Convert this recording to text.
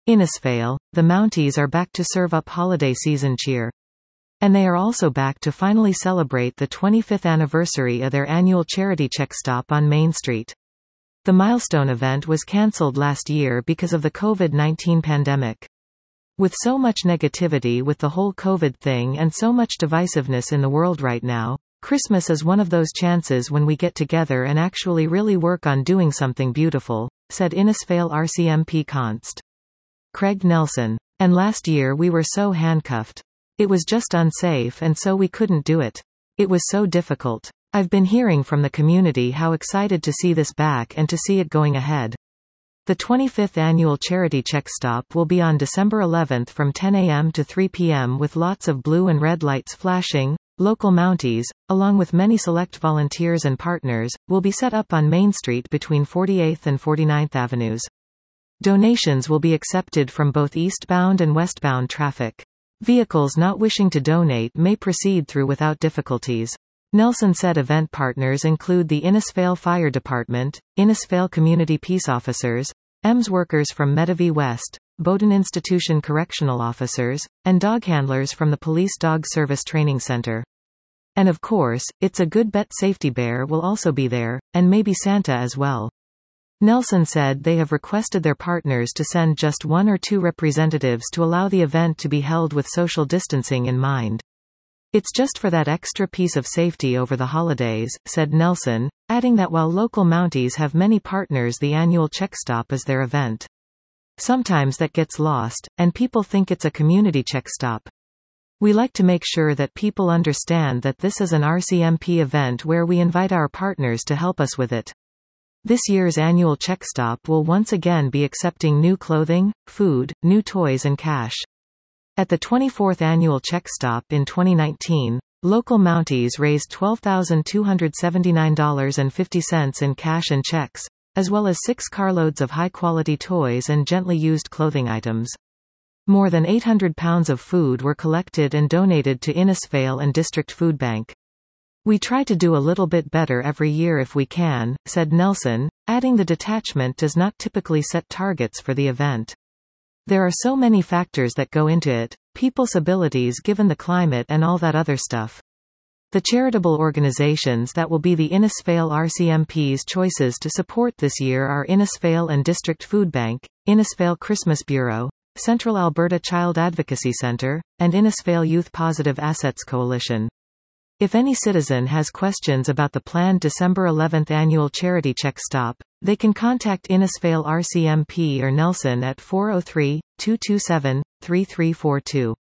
Innisfail, the Mounties are back to serve up holiday season cheer. And they are also back to finally celebrate the 25th anniversary of their annual charity check stop on Main Street. The milestone event was cancelled last year because of the COVID-19 pandemic. With so much negativity with the whole COVID thing and so much divisiveness in the world right now, Christmas is one of those chances when we get together and actually really work on doing something beautiful, said Innisfail RCMP Const. Craig Nelson. And last year we were so handcuffed. It was just unsafe and so we couldn't do it. It was so difficult. I've been hearing from the community how excited to see this back and to see it going ahead. The 25th annual charity check stop will be on December 11th from 10 a.m. to 3 p.m. with lots of blue and red lights flashing. Local Mounties, along with many select volunteers and partners, will be set up on Main Street between 48th and 49th Avenues. Donations will be accepted from both eastbound and westbound traffic. Vehicles not wishing to donate may proceed through without difficulties. Nelson said event partners include the Innisfail Fire Department, Innisfail Community Peace Officers, EMS workers from Medavie West, Bowdoin Institution Correctional Officers, and dog handlers from the Police Dog Service Training Center. And of course, It's a Good Bet Safety Bear will also be there, and maybe Santa as well. Nelson said they have requested their partners to send just 1 or 2 representatives to allow the event to be held with social distancing in mind. It's just for that extra piece of safety over the holidays, said Nelson, adding that while local Mounties have many partners, the annual check stop is their event. Sometimes that gets lost, and people think it's a community check stop. We like to make sure that people understand that this is an RCMP event where we invite our partners to help us with it. This year's annual check stop will once again be accepting new clothing, food, new toys and cash. At the 24th annual check stop in 2019, local Mounties raised $12,279.50 in cash and checks, as well as 6 carloads of high-quality toys and gently used clothing items. More than 800 pounds of food were collected and donated to Innisfail and District Food Bank. We try to do a little bit better every year if we can, said Nelson, adding the detachment does not typically set targets for the event. There are so many factors that go into it, people's abilities given the climate and all that other stuff. The charitable organizations that will be the Innisfail RCMP's choices to support this year are Innisfail and District Food Bank, Innisfail Christmas Bureau, Central Alberta Child Advocacy Centre, and Innisfail Youth Positive Assets Coalition. If any citizen has questions about the planned December 11th annual charity check stop, they can contact Innisfail RCMP or Nelson at 403-227-3342.